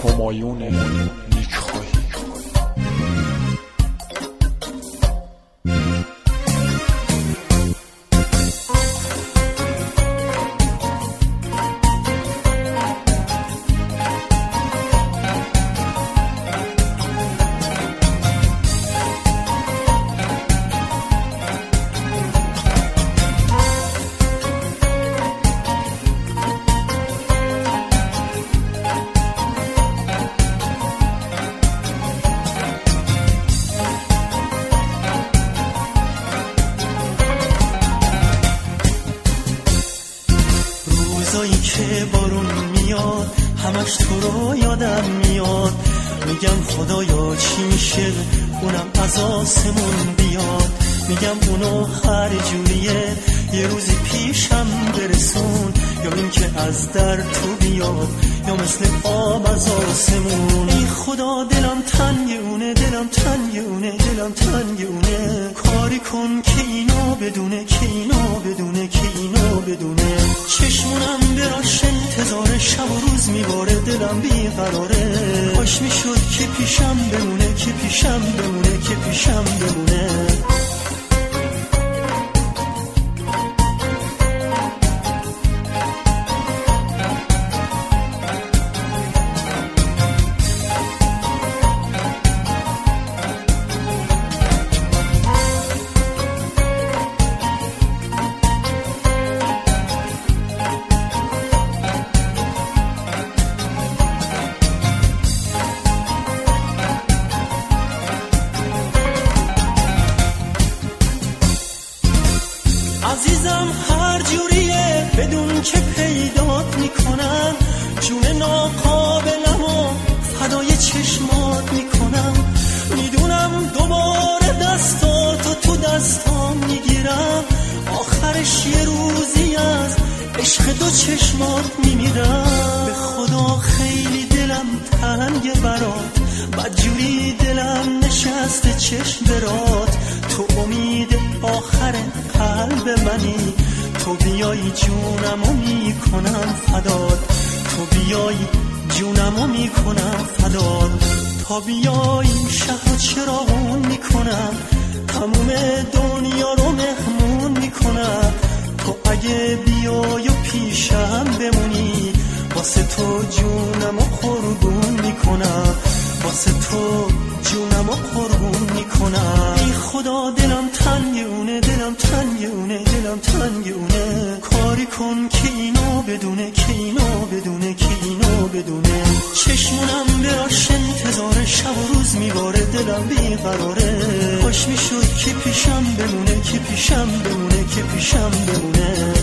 همایون نیک‌خواهی. روزایی که بارون میاد همش تو رو یادم میاد، میگم خدایا چی میشه اونم از آسمون بیاد، میگم اونو هر جوریه یه روزی پیشم برسون، یا اینکه از در تو بیاد یا مثل آب از آسمون. ای خدا دلم تنگونه، دلم تنگونه، دلم تنگونه، کاری کن که اینو بدونه، که اینو بدونه، که اینو بدونه. چشمونم براش انتظار شب و روز میباره، دلم بیقراره، کاش میشد که پیشم بمونه، که پیشم بمونه، که پیشم بمونه. عزیزم هر جوریه بدون که پیدات میکنم، جون ناقابلمو فدای چشمات میکنم، میدونم دوباره دستاتو تو دستام میگیرم، آخرش یه روزی از عشق دو چشمات میمیرم. به خدا خیلی دلم تنگه برات، بدجوری دلم نشسته چشم برات، تو امید آخر قلب منی، تو بیای جونمو میکنم فدات، تو بیای جونمو میکنم فدات، تا بیای شهر چراغون میکنم، تموم دنیا رو مهمون میکنم، تو اگه بیای و پیشم بمونی، واسه تو جونمو قربون میکنم، واسه تو جونمو قربون میکنم. ای خدا دلم تنگونه، دلم تنگونه، دلم تنگونه، کاری کن که اینو بدونه، که اینو بدونه، که اینو بدونه. چشمونم براش انتظار شب و روز میباره، دلم بیقراره، کاش میشد که پیشم بمونه، که پیشم بمونه، که پیشم بمونه.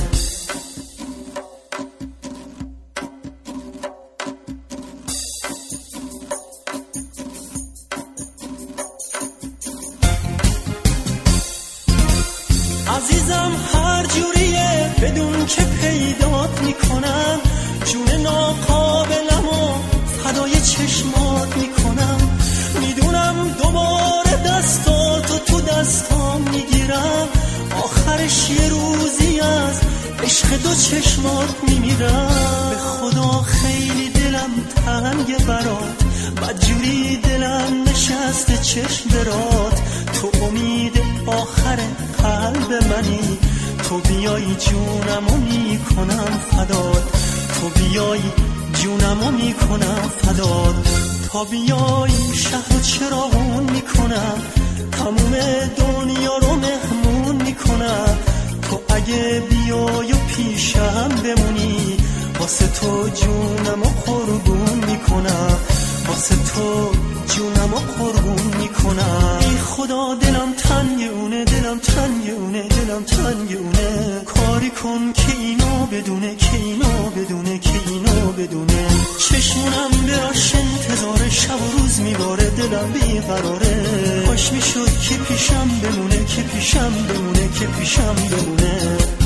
عزیزم هر جوریه بدون که پیدات میکنم، جون ناقابلمو فدای چشمات میکنم، میدونم دوباره دستاتو تو دستام میگیرم، آخرش یه روزی از عشق دو چشمات میمیرم. به خدا خیلی دلم تنگه برات، بدجوری دلم نشسته چشم برات، تو امید آخر قلب منی، تو بیای جونمو میکنم فدات، تو بیای جونمو میکنم فدات، تا بیای شهر و چراغون میکنم، تموم دنیا رو مهمون میکنم، تو اگه بیای و پیشم بمونی، واسه تو جونمو قربون میکنم، واسه تو جونمو قربون میکنم. ای خدا دلم تنگونه، دلم تنگونه، دلم تنگونه، کاری کن که اینو بدونه، که اینو بدونه، که اینو بدونه. چشمونم براش انتظار شب و روز میباره، دلم بیقراره، کاش میشد که پیشم بمونه، که پیشم بمونه، که پیشم بمونه.